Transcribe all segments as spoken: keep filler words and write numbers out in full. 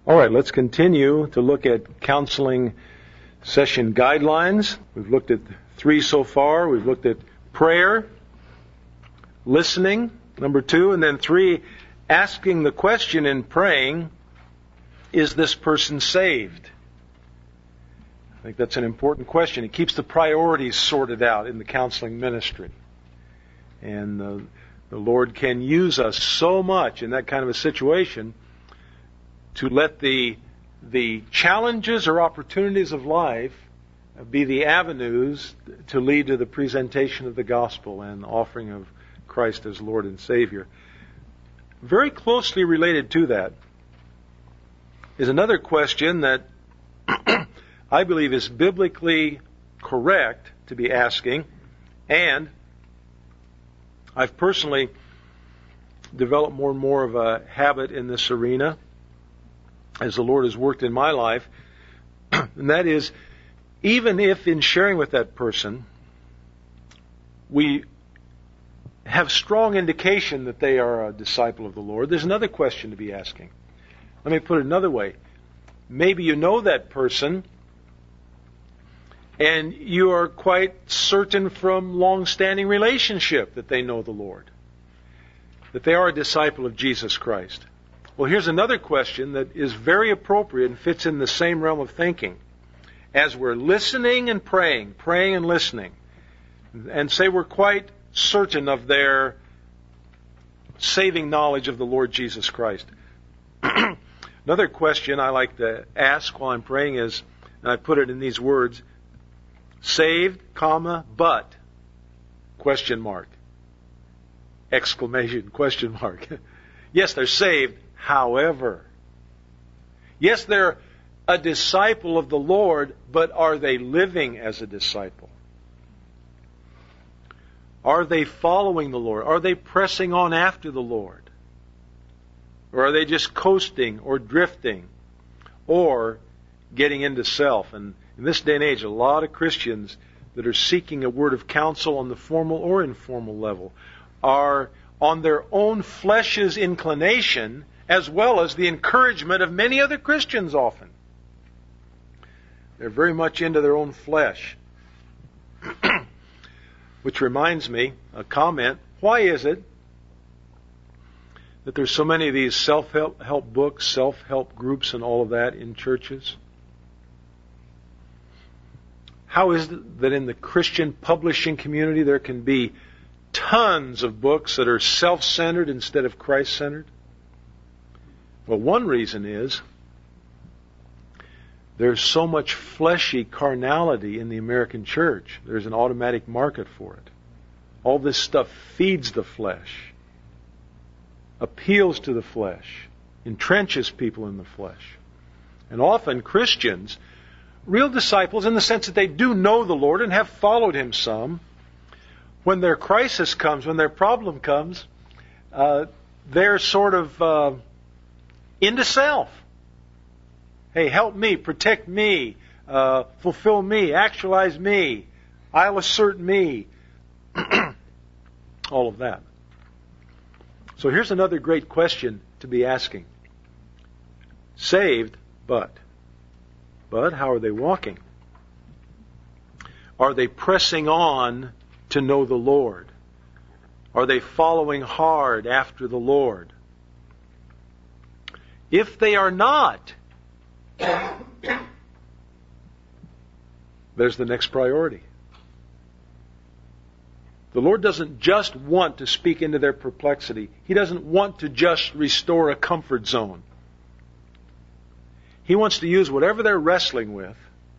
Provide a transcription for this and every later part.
All right, let's continue to look at counseling session guidelines. We've looked at three so far. We've looked at prayer, listening, number two, and then three, asking the question in praying, is this person saved? I think that's an important question. It keeps the priorities sorted out in the counseling ministry. And uh, the Lord can use us so much in that kind of a situation to let the the challenges or opportunities of life be the avenues to lead to the presentation of the gospel and the offering of Christ as Lord and Savior. Very closely related to that is another question that I believe is biblically correct to be asking, and I've personally developed more and more of a habit in this arena as the Lord has worked in my life, and that is, even if in sharing with that person we have strong indication that they are a disciple of the Lord, there's another question to be asking. Let me put it another way. Maybe you know that person and you are quite certain from long-standing relationship that they know the Lord, that they are a disciple of Jesus Christ. Well, here's another question that is very appropriate and fits in the same realm of thinking. As we're listening and praying, praying and listening, and say we're quite certain of their saving knowledge of the Lord Jesus Christ. Another question I like to ask while I'm praying is, and I put it in these words, saved, comma, but, question mark, exclamation, question mark. Yes, they're saved, however. Yes, they're a disciple of the Lord, but are they living as a disciple? Are they following the Lord? Are they pressing on after the Lord? Or are they just coasting or drifting or getting into self? And in this day and age, a lot of Christians that are seeking a word of counsel on the formal or informal level are on their own flesh's inclination as well as the encouragement of many other Christians often. They're very much into their own flesh. Which reminds me, a comment, why is it that there's so many of these self-help help books, self-help groups and all of that in churches? How is it that in the Christian publishing community there can be tons of books that are self-centered instead of Christ-centered? Well, one reason is there's so much fleshy carnality in the American church. There's an automatic market for it. All this stuff feeds the flesh, appeals to the flesh, entrenches people in the flesh. And often Christians, real disciples in the sense that they do know the Lord and have followed Him some, when their crisis comes, when their problem comes, uh, they're sort of uh, into self. Hey, help me, protect me, uh, fulfill me, actualize me, I'll assert me. All of that. So here's another great question to be asking. Saved, but. But how are they walking? Are they pressing on to know the Lord? Are they following hard after the Lord? If they are not, there's the next priority. The Lord doesn't just want to speak into their perplexity. He doesn't want to just restore a comfort zone. He wants to use whatever they're wrestling with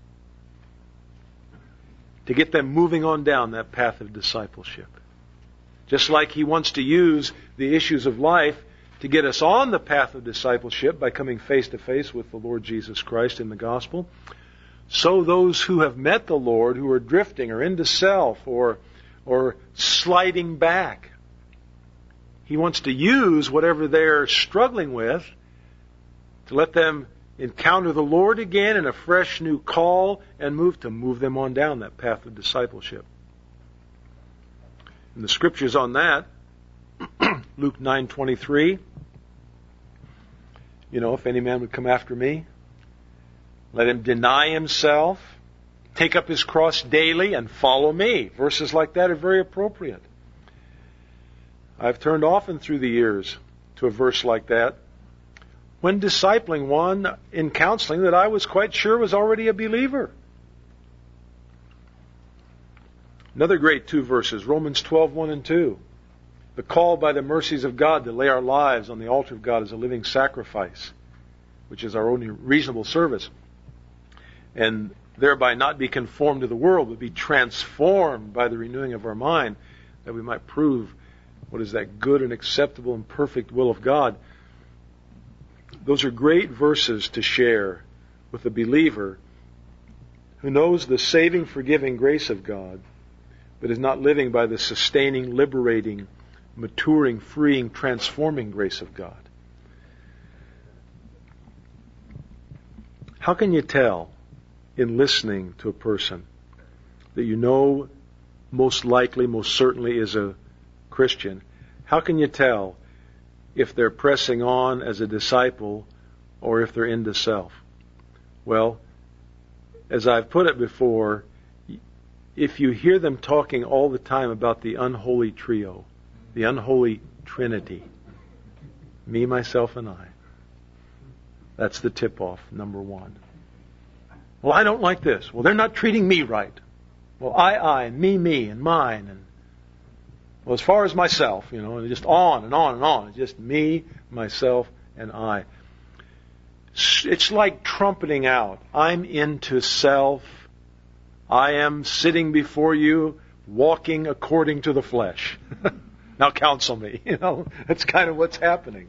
to get them moving on down that path of discipleship. Just like He wants to use the issues of life to get us on the path of discipleship by coming face to face with the Lord Jesus Christ in the gospel, so those who have met the Lord, who are drifting or into self or or sliding back, He wants to use whatever they're struggling with to let them encounter the Lord again in a fresh new call and move to move them on down that path of discipleship. And the scriptures on that, Luke nine twenty-three, You know, if any man would come after me, let him deny himself, take up his cross daily, and follow me. Verses like that are very appropriate. I've turned often through the years to a verse like that when discipling one in counseling that I was quite sure was already a believer. Another great two verses, Romans twelve, one and two. The call by the mercies of God to lay our lives on the altar of God as a living sacrifice, which is our only reasonable service, and thereby not be conformed to the world, but be transformed by the renewing of our mind, that we might prove what is that good and acceptable and perfect will of God. Those are great verses to share with a believer who knows the saving, forgiving grace of God, but is not living by the sustaining, liberating, maturing, freeing, transforming grace of God. How can you tell in listening to a person that you know most likely, most certainly is a Christian? How can you tell if they're pressing on as a disciple or if they're into self? Well, as I've put it before, if you hear them talking all the time about the unholy trio, the unholy trinity, me, myself, and I, that's the tip-off, number one. Well, I don't like this. Well, they're not treating me right. Well, I, I, and me, me, and mine, and well, as far as myself, you know, and just on and on and on. It's just me, myself, and I. It's like trumpeting out. I'm into self. I am sitting before you, walking according to the flesh. Now counsel me. You know, that's kind of what's happening.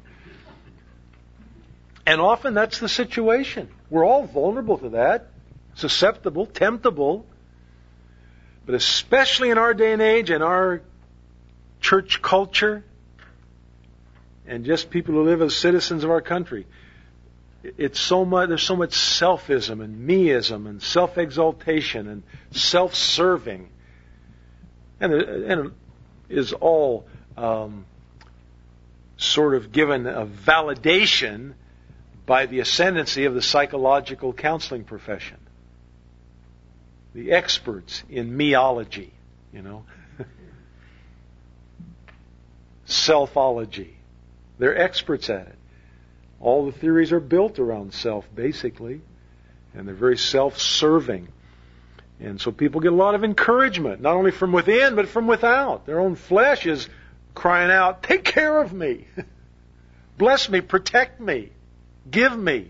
And often that's the situation. We're all vulnerable to that, susceptible, temptable. But especially in our day and age, in our church culture, and just people who live as citizens of our country, it's so much. There's so much selfism and meism and self-exaltation and self-serving, and it, and it is all um, sort of given a validation by the ascendancy of the psychological counseling profession, the experts in meology, you know, selfology. They're experts at it. All the theories are built around self, basically, and they're very self-serving. And so people get a lot of encouragement, not only from within, but from without. Their own flesh is crying out, take care of me, bless me, protect me, give me.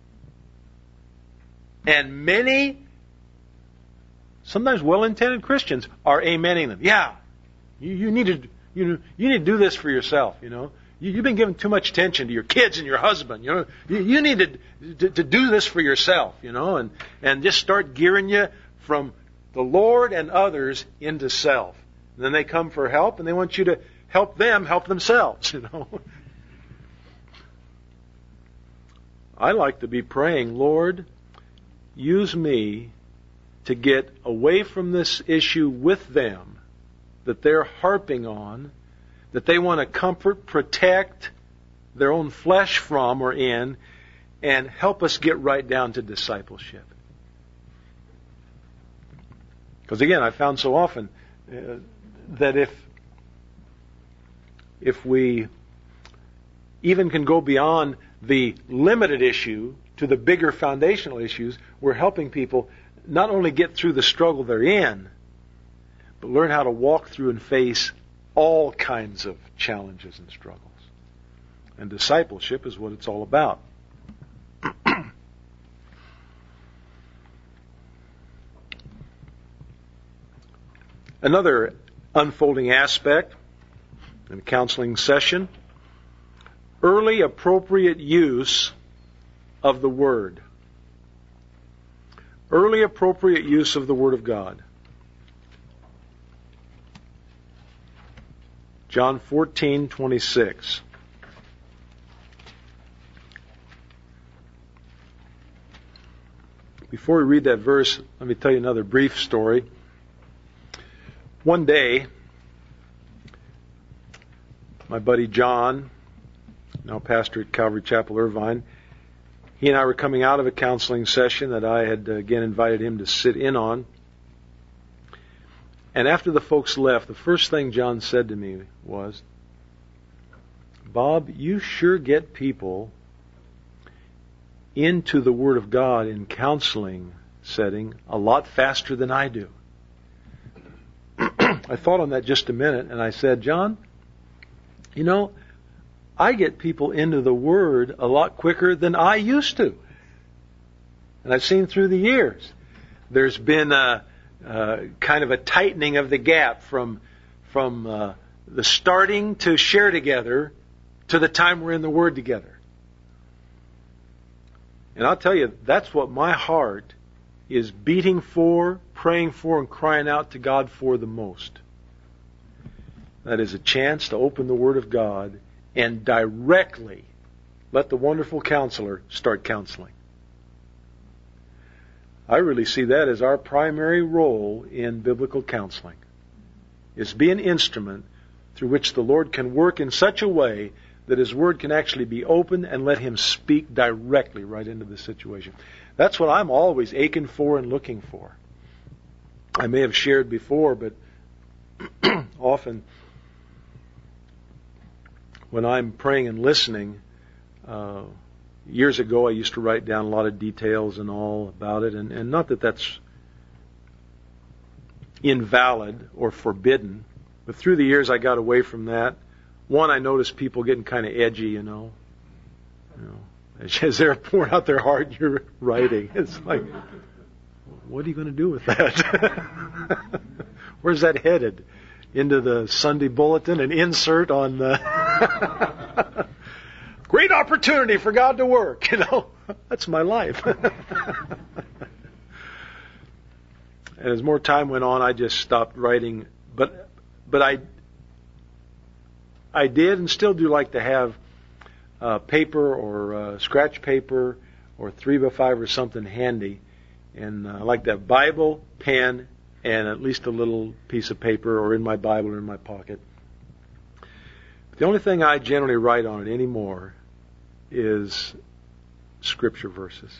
And many, sometimes well-intended Christians are amening them. Yeah, you, you need to you, you need to do this for yourself, you know. You, you've been giving too much attention to your kids and your husband, you know. You, you need to, to to do this for yourself, you know, and, and just start gearing you from the Lord and others into self. And then they come for help, and they want you to help them help themselves, you know. I like to be praying, Lord, use me to get away from this issue with them that they're harping on, that they want to comfort, protect their own flesh from or in, and help us get right down to discipleship. Because again, I found so often uh, that if if we even can go beyond the limited issue to the bigger foundational issues, we're helping people not only get through the struggle they're in, but learn how to walk through and face all kinds of challenges and struggles. And discipleship is what it's all about. Another unfolding aspect in a counseling session, early appropriate use of the Word. Early appropriate use of the Word of God. John fourteen twenty-six. Before we read that verse, let me tell you another brief story. One day, my buddy John, now pastor at Calvary Chapel, Irvine, He and I were coming out of a counseling session that I had, uh, again, invited him to sit in on. And after the folks left, the first thing John said to me was, Bob, you sure get people into the Word of God in counseling setting a lot faster than I do. I thought on that just a minute, and I said, John, you know, I get people into the Word a lot quicker than I used to. And I've seen through the years, there's been a, a kind of a tightening of the gap from from uh, the starting to share together to the time we're in the Word together. And I'll tell you, that's what my heart is beating for, praying for, and crying out to God for the most. That is a chance to open the Word of God and directly let the wonderful counselor start counseling. I really see that as our primary role in biblical counseling, is be an instrument through which the Lord can work in such a way that His Word can actually be opened and let Him speak directly right into the situation. That's what I'm always aching for and looking for. I may have shared before, but often when I'm praying and listening, uh, years ago I used to write down a lot of details and all about it, and, and not that that's invalid or forbidden, but through the years I got away from that. One, I noticed people getting kind of edgy, you know. You know, as they're pouring out their heart, you're writing. It's like, what are you going to do with that? Where's that headed? Into the Sunday bulletin, an insert on the great opportunity for God to work, you know. That's my life. And as more time went on, I just stopped writing. But but I I did and still do like to have uh, paper or uh, scratch paper or three by five or something handy. And uh, I like that Bible, pen, and at least a little piece of paper or in my Bible or in my pocket. But the only thing I generally write on it anymore is Scripture verses.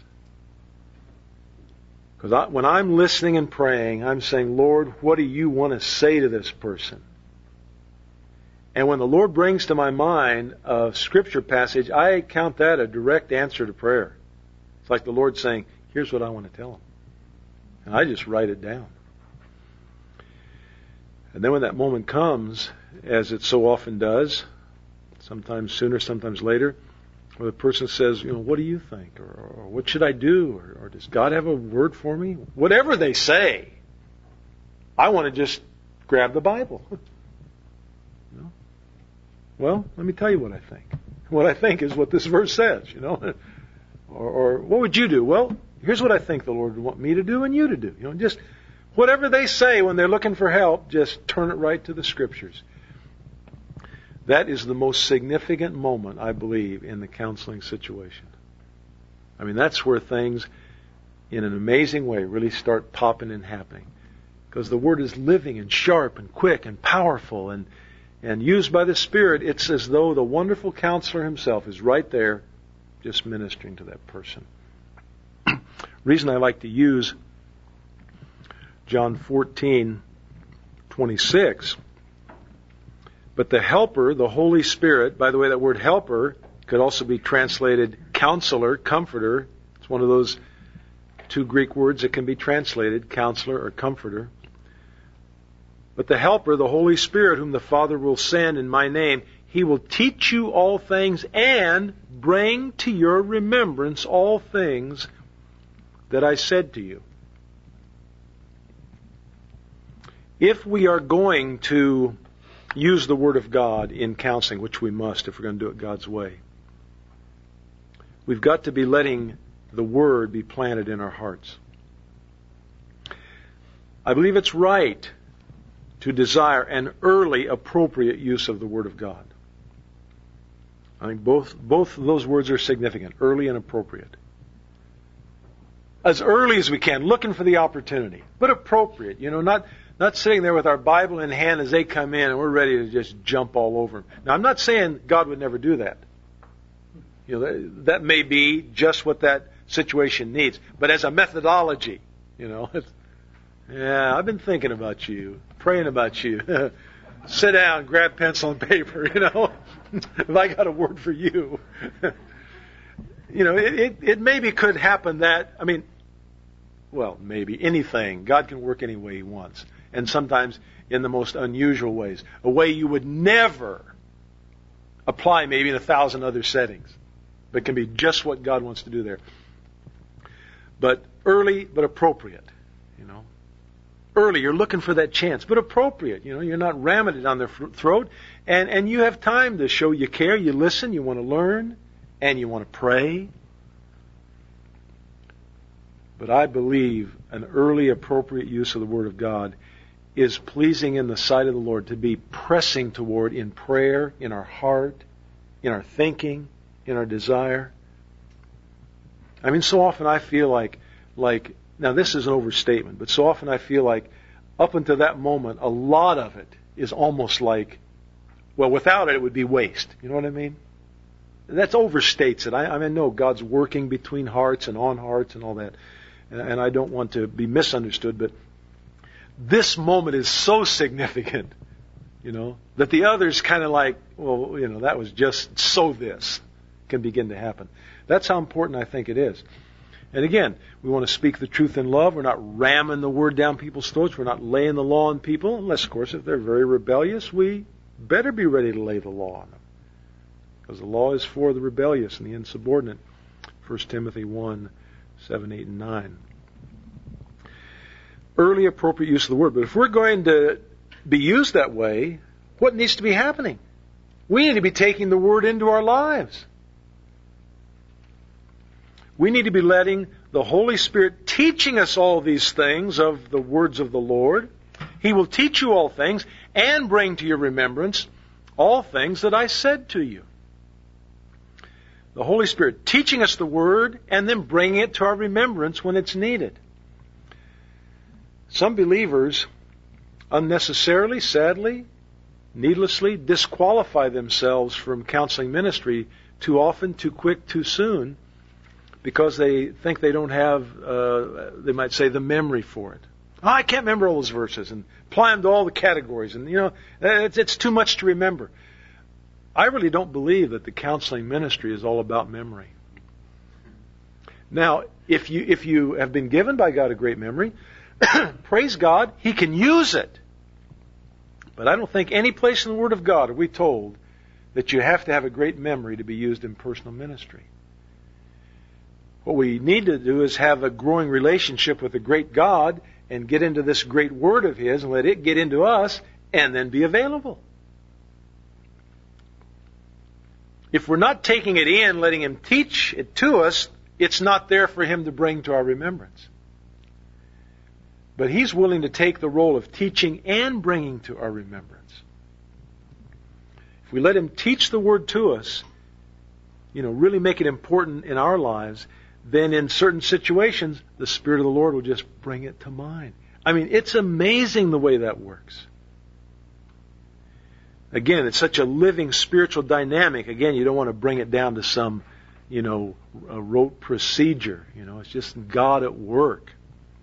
Because when I'm listening and praying, I'm saying, Lord, what do you want to say to this person? And when the Lord brings to my mind a Scripture passage, I count that a direct answer to prayer. It's like the Lord saying, here's what I want to tell him. And I just write it down. And then when that moment comes, as it so often does, sometimes sooner, sometimes later, where the person says, you know, what do you think? Or, or what should I do? Or, or does God have a word for me? Whatever they say, I want to just grab the Bible. You know? Well, let me tell you what I think. What I think is what this verse says, you know. Or, or what would you do? Well, here's what I think the Lord would want me to do and you to do. You know, just whatever they say when they're looking for help, just turn it right to the Scriptures. That is the most significant moment, I believe, in the counseling situation. I mean, that's where things, in an amazing way, really start popping and happening. Because the Word is living and sharp and quick and powerful and, and used by the Spirit. It's as though the wonderful counselor himself is right there just ministering to that person. Reason I like to use John fourteen twenty-six, but the Helper, the Holy Spirit, by the way, that word helper could also be translated counselor, comforter. It's one of those two Greek words that can be translated, counselor or comforter. But the Helper, the Holy Spirit, whom the Father will send in my name, He will teach you all things and bring to your remembrance all things that I said to you. If we are going to use the Word of God in counseling, which we must if we're going to do it God's way, we've got to be letting the Word be planted in our hearts. I believe it's right to desire an early, appropriate use of the Word of God. I think both both of those words are significant, early and appropriate. As early as we can, looking for the opportunity, but appropriate. You know, not not sitting there with our Bible in hand as they come in and we're ready to just jump all over them. Now, I'm not saying God would never do that. You know, that, that may be just what that situation needs. But as a methodology, you know, it's, yeah, I've been thinking about you, praying about you. Sit down, grab pencil and paper, you know. If I got a word for you. You know, it, it, it maybe could happen that, I mean, well, maybe anything. God can work any way He wants. And sometimes in the most unusual ways. A way you would never apply maybe in a thousand other settings. But can be just what God wants to do there. But early, but appropriate, you know. Early, you're looking for that chance, but appropriate. You know, you're not ramming it down their throat. And, and you have time to show you care, you listen, you want to learn, and you want to pray. But I believe an early, appropriate use of the Word of God is pleasing in the sight of the Lord, to be pressing toward in prayer, in our heart, in our thinking, in our desire. I mean, so often I feel like, like, now this is an overstatement, but so often I feel like up until that moment, a lot of it is almost like, well, without it, it would be waste. You know what I mean? That overstates it. I, I mean, no, God's working between hearts and on hearts and all that. And, and I don't want to be misunderstood, but this moment is so significant, you know, that the others kind of like, well, you know, that was just so this can begin to happen. That's how important I think it is. And again, we want to speak the truth in love. We're not ramming the word down people's throats. We're not laying the law on people. Unless, of course, if they're very rebellious, we better be ready to lay the law on them. Because the law is for the rebellious and the insubordinate. First Timothy one, seven, eight, and nine. Early appropriate use of the word. But if we're going to be used that way, what needs to be happening? We need to be taking the word into our lives. We need to be letting the Holy Spirit teaching us all these things of the words of the Lord. He will teach you all things and bring to your remembrance all things that I said to you. The Holy Spirit teaching us the Word and then bringing it to our remembrance when it's needed. Some believers unnecessarily, sadly, needlessly disqualify themselves from counseling ministry too often, too quick, too soon, because they think they don't have, uh, they might say, the memory for it. Oh, I can't remember all those verses and apply them to all the categories. And, you know, it's, it's too much to remember. I really don't believe that the counseling ministry is all about memory. Now, if you, if you have been given by God a great memory, praise God, He can use it. But I don't think any place in the Word of God are we told that you have to have a great memory to be used in personal ministry. What we need to do is have a growing relationship with the great God and get into this great Word of His and let it get into us and then be available. If we're not taking it in, letting Him teach it to us, it's not there for Him to bring to our remembrance. But He's willing to take the role of teaching and bringing to our remembrance. If we let Him teach the Word to us, you know, really make it important in our lives, then in certain situations, the Spirit of the Lord will just bring it to mind. I mean, it's amazing the way that works. Again, it's such a living spiritual dynamic. Again, you don't want to bring it down to some, you know, a rote procedure. You know, it's just God at work.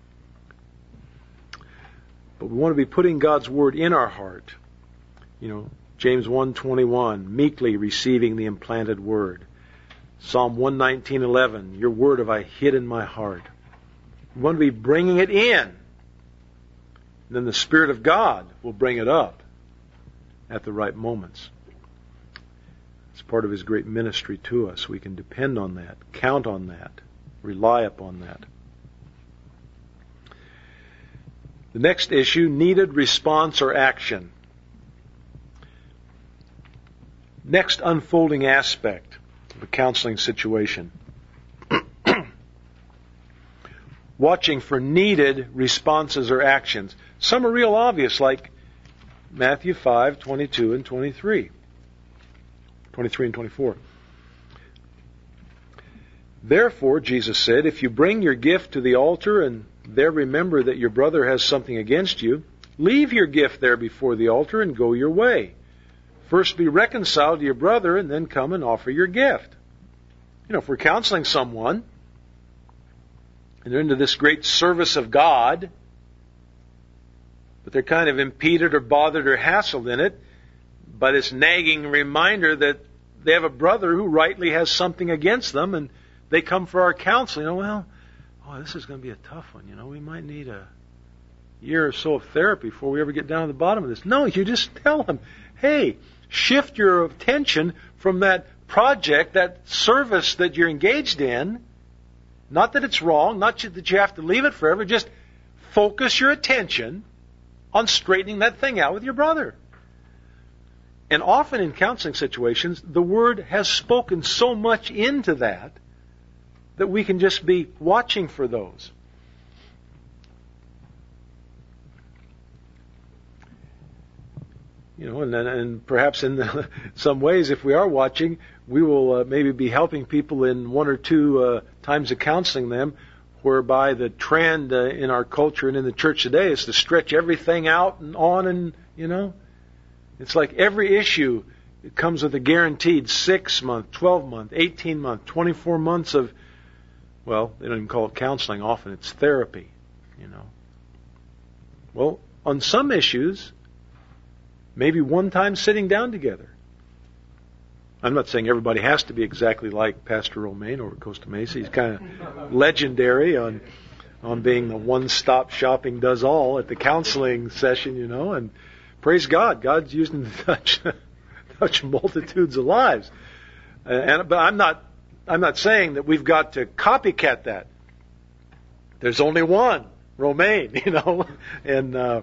But we want to be putting God's Word in our heart. You know, James one twenty-one, meekly receiving the implanted Word. Psalm one nineteen eleven, your Word have I hid in my heart. We want to be bringing it in. And then the Spirit of God will bring it up at the right moments. It's part of His great ministry to us. We can depend on that, count on that, rely upon that. The next issue, needed response or action. Next unfolding aspect of a counseling situation. Watching for needed responses or actions. Some are real obvious, like Matthew five, twenty-two and twenty-three. twenty-three and twenty-four. Therefore, Jesus said, if you bring your gift to the altar and there remember that your brother has something against you, leave your gift there before the altar and go your way. First be reconciled to your brother and then come and offer your gift. You know, if we're counseling someone, and they're into this great service of God, but they're kind of impeded or bothered or hassled in it by this nagging reminder that they have a brother who rightly has something against them, and they come for our counseling. You know, well, oh, this is going to be a tough one. You know, we might need a year or so of therapy before we ever get down to the bottom of this. No, you just tell them, hey, shift your attention from that project, that service that you're engaged in. Not that it's wrong, not that you have to leave it forever. Just focus your attention on straightening that thing out with your brother. And often in counseling situations, the Word has spoken so much into that that we can just be watching for those. You know, and, and perhaps in the, some ways, if we are watching, we will uh, maybe be helping people in one or two uh, times of counseling them, whereby the trend uh, in our culture and in the church today is to stretch everything out and on and, you know. It's like every issue it comes with a guaranteed six-month, twelve-month, eighteen-month, twenty-four months of, well, they don't even call it counseling often, it's therapy, you know. Well, on some issues, maybe one time sitting down together. I'm not saying everybody has to be exactly like Pastor Romaine over at Costa Mesa. He's kind of legendary on on being the one-stop shopping does all at the counseling session, you know, and praise God, God's using to touch touch multitudes of lives. And but I'm not I'm not saying that we've got to copycat that. There's only one, Romaine, you know, and uh,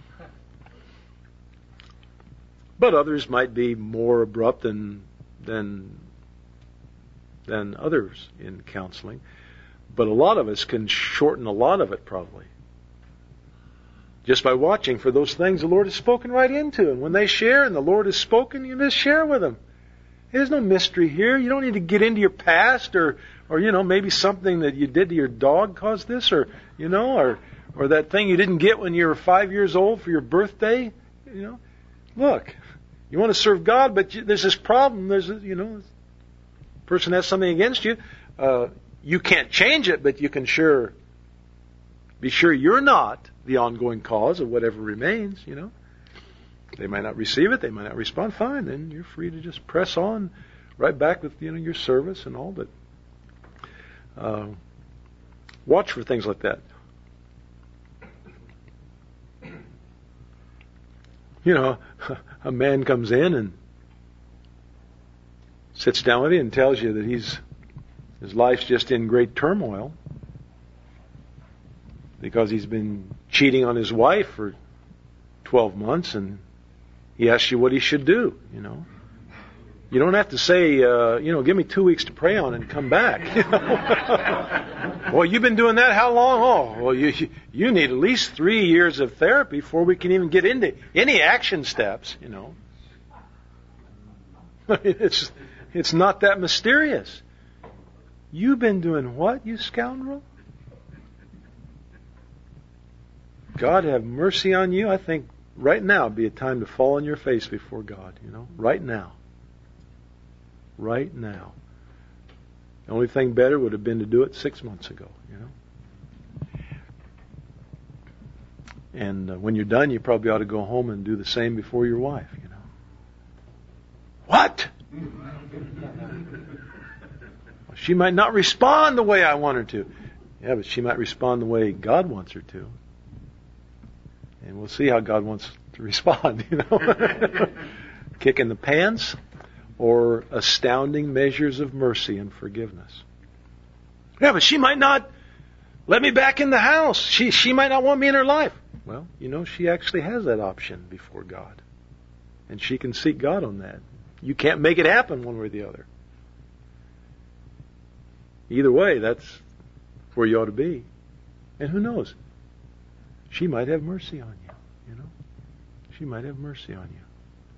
but others might be more abrupt than than than others in counseling. But a lot of us can shorten a lot of it probably. Just by watching for those things the Lord has spoken right into. And when they share and the Lord has spoken, you just share with them. There's no mystery here. You don't need to get into your past or, or you know, maybe something that you did to your dog caused this or, you know, or, or that thing you didn't get when you were five years old for your birthday. You know, look, you want to serve God, but you, there's this problem. There's, a, you know, a person has something against you. Uh, you can't change it, but you can sure be sure you're not the ongoing cause of whatever remains, you know. They might not receive it, they might not respond, fine, then you're free to just press on right back with, you know, your service and all, but uh, watch for things like that. You know, a man comes in and sits down with you and tells you that he's his life's just in great turmoil because he's been cheating on his wife for twelve months, and he asks you what he should do, you know. You don't have to say, uh, you know, give me two weeks to pray on and come back. You know? Well, you've been doing that how long? Oh, well, you you need at least three years of therapy before we can even get into any action steps, you know. It's it's not that mysterious. You've been doing what, you scoundrel? God have mercy on you. I think right now would be a time to fall on your face before God, you know, right now. Right now. The only thing better would have been to do it six months ago, you know. And uh, when you're done, you probably ought to go home and do the same before your wife, you know. What? She might not respond the way I want her to. Yeah, but she might respond the way God wants her to. And we'll see how God wants to respond, you know. Kick in the pants or astounding measures of mercy and forgiveness. Yeah, but she might not let me back in the house. She she might not want me in her life. Well, you know, she actually has that option before God. And she can seek God on that. You can't make it happen one way or the other. Either way, that's where you ought to be. And who knows? She might have mercy on you, you know. She might have mercy on you.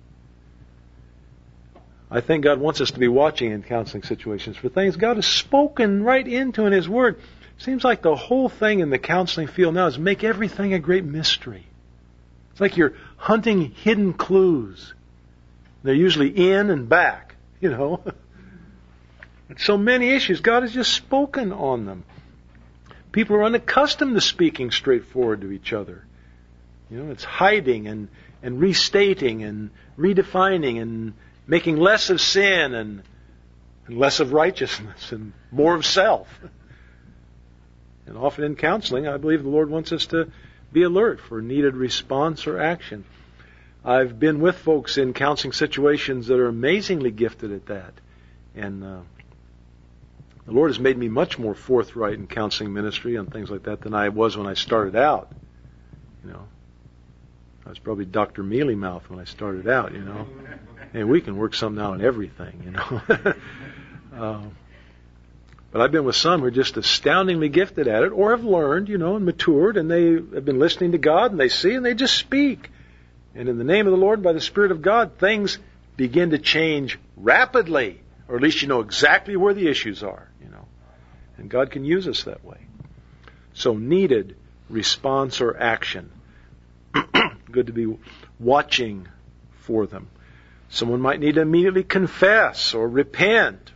I think God wants us to be watching in counseling situations for things God has spoken right into in His Word. Seems like the whole thing in the counseling field now is make everything a great mystery. It's like you're hunting hidden clues. They're usually in and back, you know. So many issues, God has just spoken on them. People are unaccustomed to speaking straightforward to each other. You know, it's hiding and, and restating and redefining and making less of sin and, and less of righteousness and more of self. And often in counseling, I believe the Lord wants us to be alert for needed response or action. I've been with folks in counseling situations that are amazingly gifted at that. And uh, the Lord has made me much more forthright in counseling ministry on things like that than I was when I started out. You know, I was probably Doctor Mealy Mouth when I started out, you know. And we can work something out on everything, you know. uh, but I've been with some who are just astoundingly gifted at it, or have learned, you know, and matured, and they have been listening to God, and they see, and they just speak. And in the name of the Lord, by the Spirit of God, things begin to change rapidly. Or at least you know exactly where the issues are, you know. And God can use us that way. So needed response or action. Good to be watching for them. Someone might need to immediately confess or repent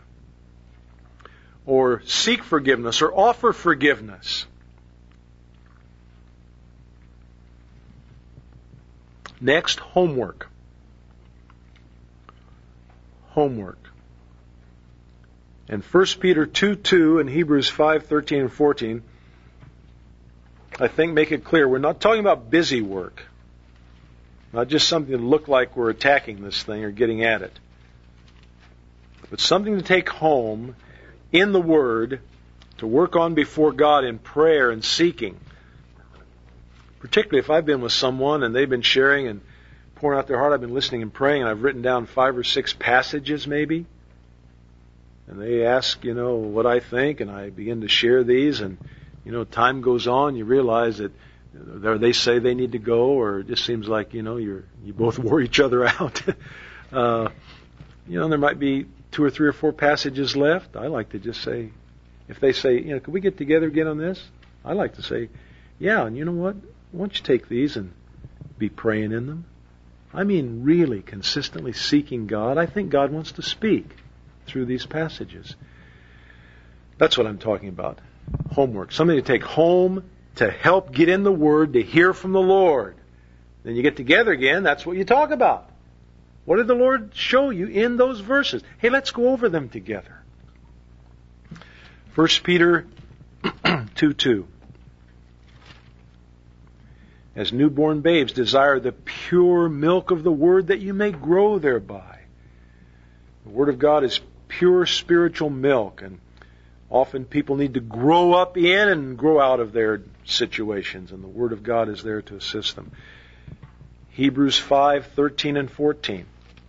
or seek forgiveness or offer forgiveness. Next, homework. Homework. And First Peter two two and Hebrews five thirteen and fourteen, I think make it clear we're not talking about busy work. Not just something to look like we're attacking this thing or getting at it. But something to take home in the Word to work on before God in prayer and seeking. Particularly if I've been with someone and they've been sharing and pouring out their heart, I've been listening and praying, and I've written down five or six passages maybe. And they ask, you know, what I think, and I begin to share these, and, you know, time goes on, you realize that or they say they need to go, or it just seems like, you know, you're, you both wore each other out. uh, you know, there might be two or three or four passages left. I like to just say, if they say, you know, could we get together again on this? I like to say, yeah, and you know what? Why don't you take these and be praying in them? I mean, really consistently seeking God. I think God wants to speak through these passages. That's what I'm talking about. Homework. Something to take home to help get in the Word, to hear from the Lord. Then you get together again, that's what you talk about. What did the Lord show you in those verses? Hey, let's go over them together. First Peter two two. As newborn babes, desire the pure milk of the Word that you may grow thereby. The Word of God is pure spiritual milk, and often people need to grow up in and grow out of their situations, and the Word of God is there to assist them. Hebrews five thirteen and fourteen.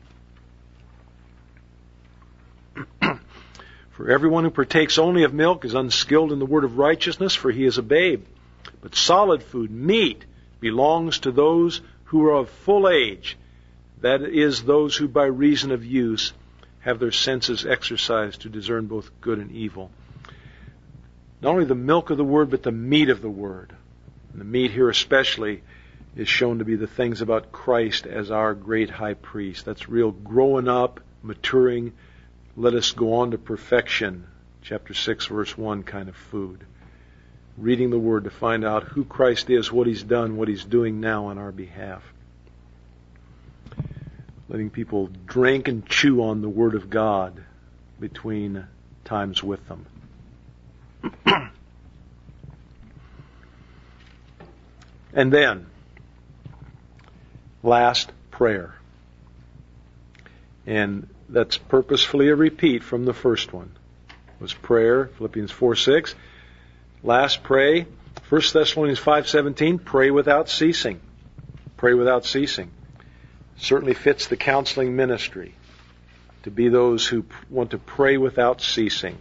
For everyone who partakes only of milk is unskilled in the word of righteousness, for he is a babe. But solid food, meat, belongs to those who are of full age, that is, those who by reason of use have their senses exercised to discern both good and evil. Not only the milk of the Word, but the meat of the Word. And the meat here especially is shown to be the things about Christ as our great high priest. That's real growing up, maturing, let us go on to perfection, chapter six, verse one kind of food. Reading the Word to find out who Christ is, what He's done, what He's doing now on our behalf. Letting people drink and chew on the Word of God between times with them. And then, last, prayer. And that's purposefully a repeat from the first one. It was prayer, Philippians four six. Last, pray. First Thessalonians five seventeen, pray without ceasing. Pray without ceasing. Certainly fits the counseling ministry to be those who want to pray without ceasing.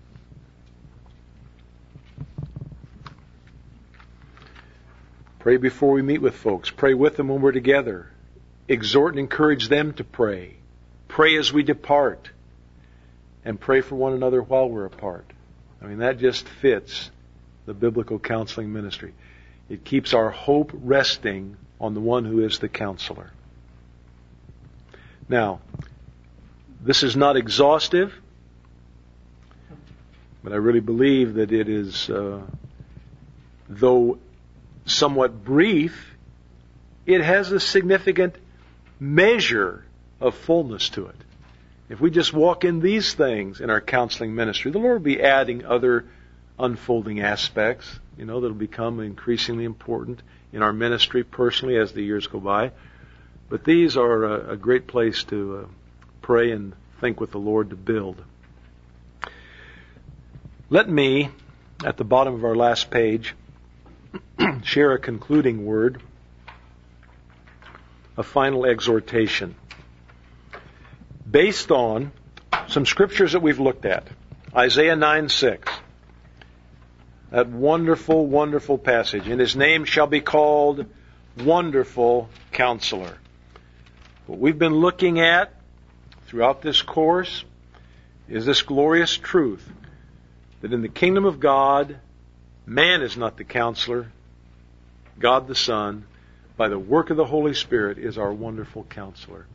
Pray before we meet with folks. Pray with them when we're together. Exhort and encourage them to pray. Pray as we depart. And pray for one another while we're apart. I mean, that just fits the biblical counseling ministry. It keeps our hope resting on the one who is the counselor. Now, this is not exhaustive. But I really believe that it is, uh, though somewhat brief, it has a significant measure of fullness to it. If we just walk in these things in our counseling ministry, the Lord will be adding other unfolding aspects, you know, that will become increasingly important in our ministry personally as the years go by. But these are a, a great place to uh, pray and think with the Lord to build. Let me, at the bottom of our last page, share a concluding word, a final exhortation, based on some scriptures that we've looked at. Isaiah nine six. That wonderful, wonderful passage. And his name shall be called Wonderful Counselor. What we've been looking at throughout this course is this glorious truth that in the kingdom of God, man is not the counselor. God the Son, by the work of the Holy Spirit, is our wonderful counselor.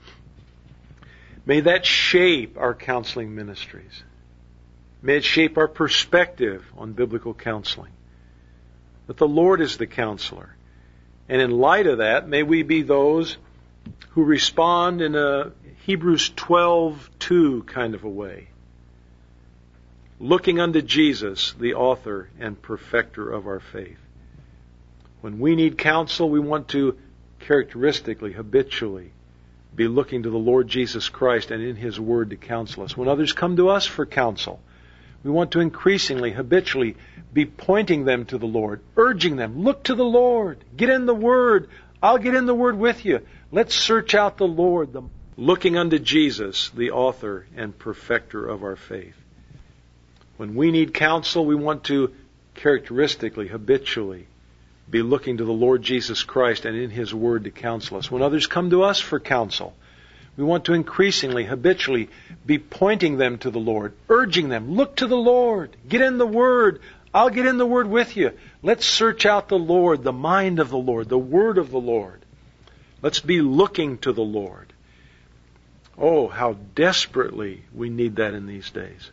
May that shape our counseling ministries. May it shape our perspective on biblical counseling. That the Lord is the counselor. And in light of that, may we be those who respond in a Hebrews twelve two kind of a way. Looking unto Jesus, the author and perfecter of our faith. When we need counsel, we want to characteristically, habitually, be looking to the Lord Jesus Christ and in His Word to counsel us. When others come to us for counsel, we want to increasingly, habitually, be pointing them to the Lord, urging them, look to the Lord, get in the Word, I'll get in the Word with you. Let's search out the Lord, the, looking unto Jesus, the author and perfecter of our faith. When we need counsel, we want to characteristically, habitually, be looking to the Lord Jesus Christ and in His Word to counsel us. When others come to us for counsel, we want to increasingly, habitually, be pointing them to the Lord, urging them, look to the Lord, get in the Word, I'll get in the Word with you. Let's search out the Lord, the mind of the Lord, the Word of the Lord. Let's be looking to the Lord. Oh, how desperately we need that in these days.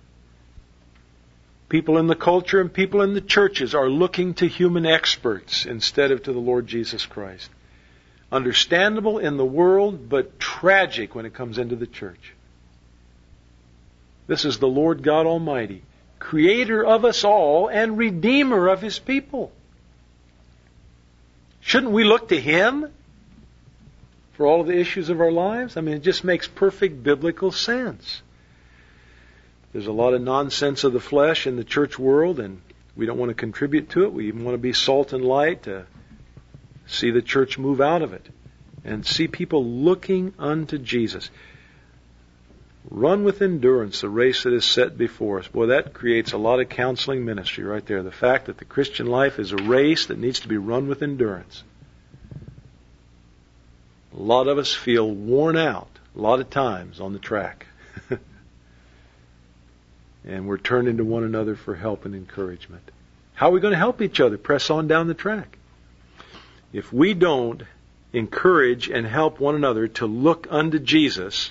People in the culture and people in the churches are looking to human experts instead of to the Lord Jesus Christ. Understandable in the world, but tragic when it comes into the church. This is the Lord God Almighty, Creator of us all and Redeemer of His people. Shouldn't we look to Him for all of the issues of our lives? I mean, it just makes perfect biblical sense. There's a lot of nonsense of the flesh in the church world, and we don't want to contribute to it. We even want to be salt and light to see the church move out of it and see people looking unto Jesus. Run with endurance the race that is set before us. Boy, that creates a lot of counseling ministry right there. The fact that the Christian life is a race that needs to be run with endurance. A lot of us feel worn out a lot of times on the track. And we're turning to one another for help and encouragement. How are we going to help each other press on down the track? If we don't encourage and help one another to look unto Jesus,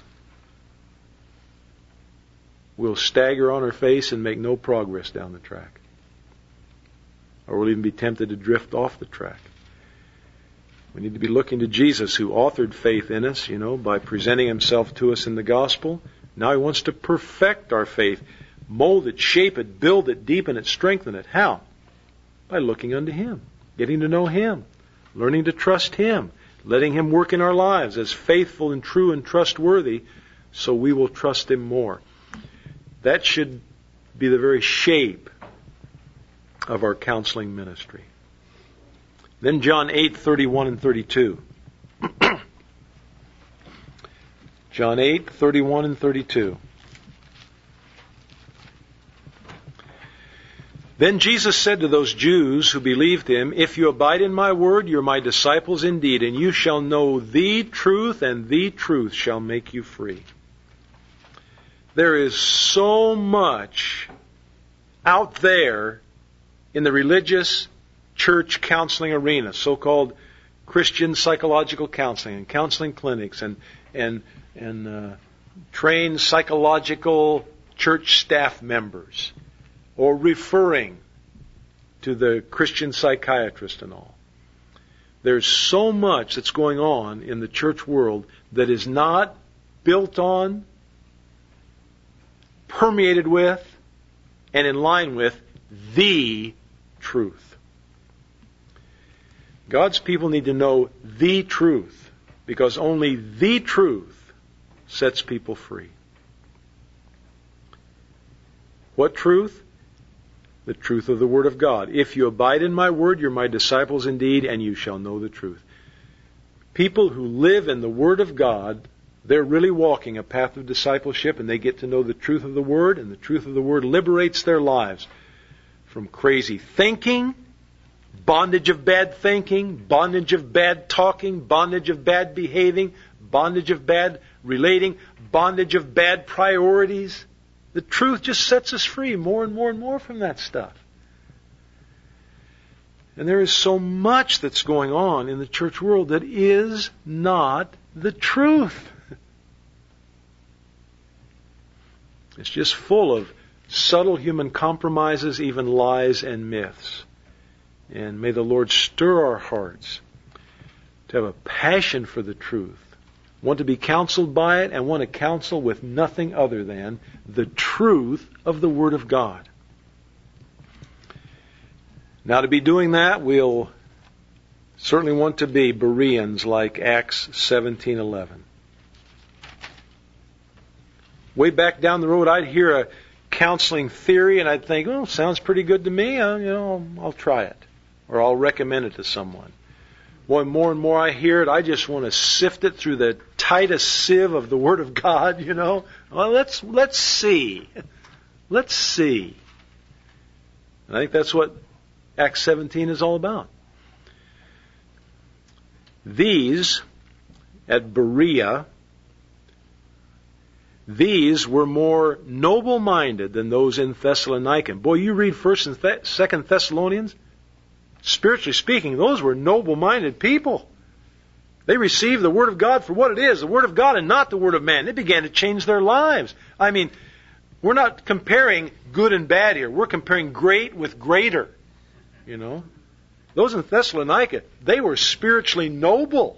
we'll stagger on our face and make no progress down the track. Or we'll even be tempted to drift off the track. We need to be looking to Jesus, who authored faith in us, you know, by presenting Himself to us in the gospel. Now He wants to perfect our faith. Mold it, shape it, build it, deepen it, strengthen it. How? By looking unto Him, getting to know Him, learning to trust Him, letting Him work in our lives as faithful and true and trustworthy, so we will trust Him more. That should be the very shape of our counseling ministry. Then John eight, thirty-one and thirty-two. John eight, thirty-one and thirty-two. Then Jesus said to those Jews who believed Him, if you abide in my word, you're my disciples indeed, and you shall know the truth, and the truth shall make you free. There is so much out there in the religious church counseling arena, so-called Christian psychological counseling and counseling clinics and and and uh, trained psychological church staff members or referring to the Christian psychiatrist and all. There's so much that's going on in the church world that is not built on, permeated with, and in line with the truth. God's people need to know the truth, because only the truth sets people free. What truth? The truth of the Word of God. If you abide in my Word, you're my disciples indeed, and you shall know the truth. People who live in the Word of God, they're really walking a path of discipleship, and they get to know the truth of the Word, and the truth of the Word liberates their lives from crazy thinking, bondage of bad thinking, bondage of bad talking, bondage of bad behaving, bondage of bad relating, bondage of bad priorities. The truth just sets us free more and more and more from that stuff. And there is so much that's going on in the church world that is not the truth. It's just full of subtle human compromises, even lies and myths. And may the Lord stir our hearts to have a passion for the truth, want to be counseled by it, and want to counsel with nothing other than the truth of the Word of God. Now, to be doing that, we'll certainly want to be Bereans like Acts seventeen eleven. Way back down the road, I'd hear a counseling theory, and I'd think, oh, sounds pretty good to me. I, you know, I'll try it, or I'll recommend it to someone. Boy, more and more I hear it, I just want to sift it through the tightest sieve of the Word of God, you know. Well, let's let's see. Let's see. And I think that's what Acts seventeen is all about. These, at Berea, these were more noble-minded than those in Thessalonica. Boy, you read First and Th- Second Thessalonians, spiritually speaking, those were noble-minded people. They received the Word of God for what it is, the Word of God and not the Word of man. They began to change their lives. I mean, we're not comparing good and bad here. We're comparing great with greater. You know? Those in Thessalonica, they were spiritually noble.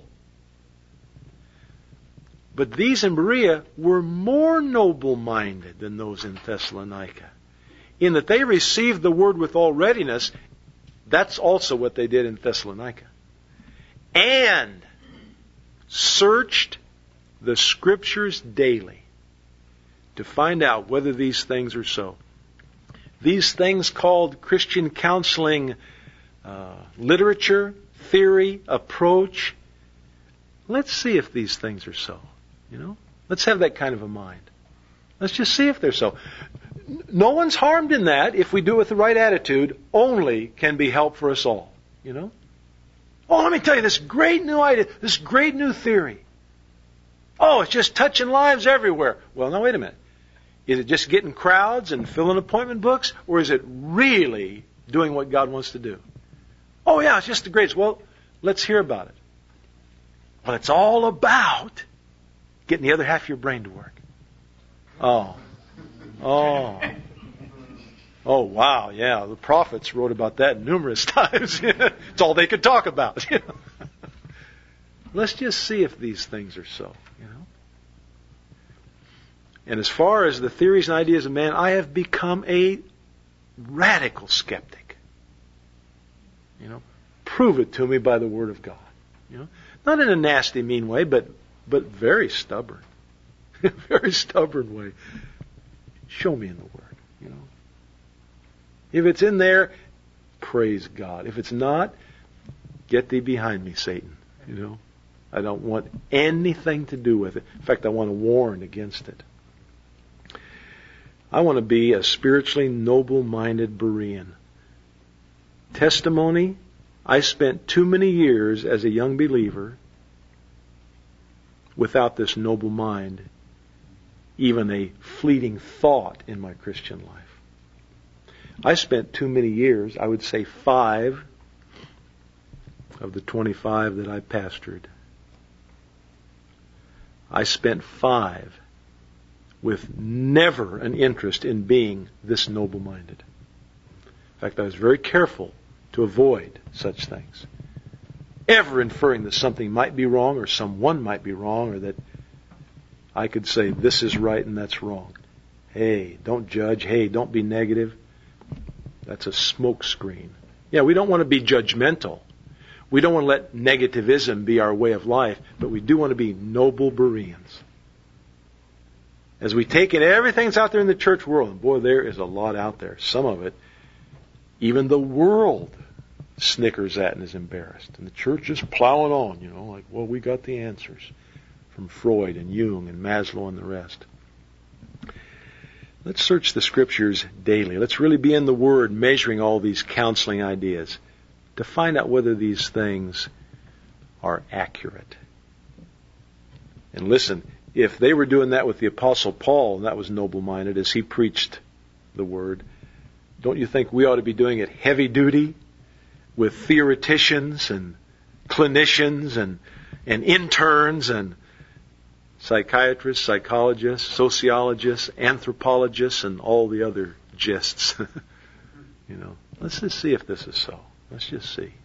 But these in Berea were more noble-minded than those in Thessalonica, in that they received the Word with all readiness. That's also what they did in Thessalonica. And searched the Scriptures daily to find out whether these things are so. These things called Christian counseling uh, literature, theory, approach. Let's see if these things are so. You know, let's have that kind of a mind. Let's just see if they're so. No one's harmed in that if we do it with the right attitude. Only can be help for us all. You know. Oh, let me tell you this great new idea, this great new theory. Oh, it's just touching lives everywhere. Well, now wait a minute. Is it just getting crowds and filling appointment books, or is it really doing what God wants to do? Oh, yeah, it's just the greatest. Well, let's hear about it. Well, it's all about getting the other half of your brain to work. Oh. Oh. Oh, wow, yeah. The prophets wrote about that numerous times. It's all they could talk about. Let's just see if these things are so, you know. And as far as the theories and ideas of man, I have become a radical skeptic. You know, prove it to me by the Word of God. You know, not in a nasty, mean way, but but very stubborn, very stubborn way. Show me in the Word. You know, if it's in there, praise God. If it's not, get thee behind me, Satan. You know, I don't want anything to do with it. In fact, I want to warn against it. I want to be a spiritually noble-minded Berean. Testimony, I spent too many years as a young believer without this noble mind, even a fleeting thought in my Christian life. I spent too many years, I would say five of the twenty-five that I pastored. I spent five with never an interest in being this noble-minded. In fact, I was very careful to avoid such things. Ever inferring that something might be wrong or someone might be wrong, or that I could say this is right and that's wrong. Hey, don't judge. Hey, don't be negative. That's a smoke screen. Yeah, we don't want to be judgmental. We don't want to let negativism be our way of life, but we do want to be noble Bereans. As we take in everything that's out there in the church world, and boy, there is a lot out there. Some of it, even the world snickers at and is embarrassed. And the church is plowing on, you know, like, well, we got the answers from Freud and Jung and Maslow and the rest. Let's search the Scriptures daily. Let's really be in the Word, measuring all these counseling ideas to find out whether these things are accurate. And listen, if they were doing that with the Apostle Paul, and that was noble-minded as he preached the Word, don't you think we ought to be doing it heavy duty with theoreticians and clinicians and, and interns and psychiatrists, psychologists, sociologists, anthropologists, and all the other gists? You know, let's just see if this is so. Let's just see.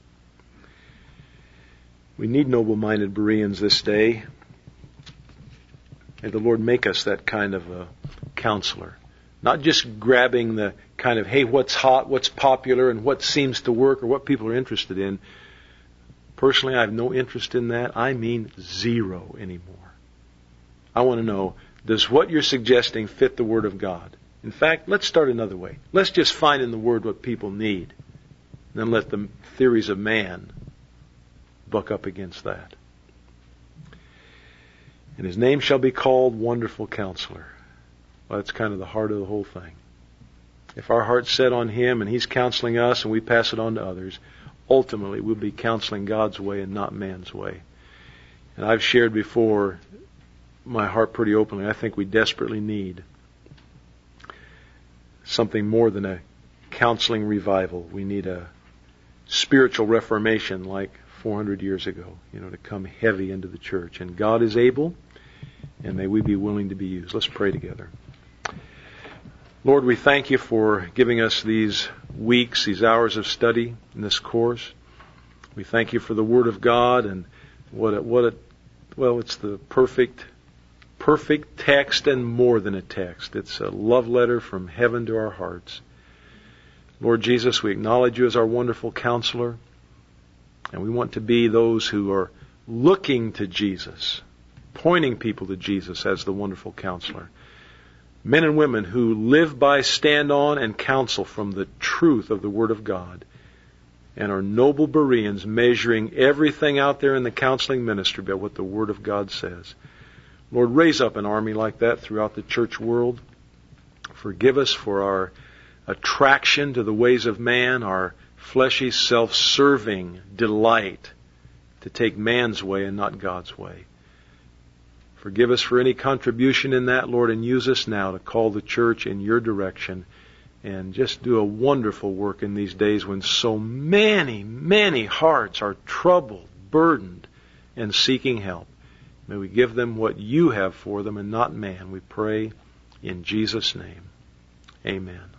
We need noble-minded Bereans this day. May the Lord make us that kind of a counselor. Not just grabbing the kind of, hey, what's hot, what's popular, and what seems to work, or what people are interested in. Personally, I have no interest in that. I mean zero anymore. I want to know, does what you're suggesting fit the Word of God? In fact, let's start another way. Let's just find in the Word what people need. And then let the theories of man buck up against that. And His name shall be called Wonderful Counselor. Well, that's kind of the heart of the whole thing. If our heart's set on Him and He's counseling us and we pass it on to others, ultimately we'll be counseling God's way and not man's way. And I've shared before my heart pretty openly. I think we desperately need something more than a counseling revival. We need a spiritual reformation like four hundred years ago, you know, to come heavy into the church. And God is able, and may we be willing to be used. Let's pray together. Lord, we thank You for giving us these weeks, these hours of study in this course. We thank You for the Word of God, and what a, what a, well, it's the perfect, perfect text and more than a text. It's a love letter from heaven to our hearts. Lord Jesus, we acknowledge You as our wonderful counselor, and we want to be those who are looking to Jesus, pointing people to Jesus as the wonderful counselor. Men and women who live by, stand on, and counsel from the truth of the Word of God, and are noble Bereans, measuring everything out there in the counseling ministry by what the Word of God says. Lord, raise up an army like that throughout the church world. Forgive us for our attraction to the ways of man, our fleshy, self-serving delight to take man's way and not God's way. Forgive us for any contribution in that, Lord, and use us now to call the church in Your direction and just do a wonderful work in these days when so many, many hearts are troubled, burdened, and seeking help. May we give them what You have for them and not man. We pray in Jesus' name. Amen.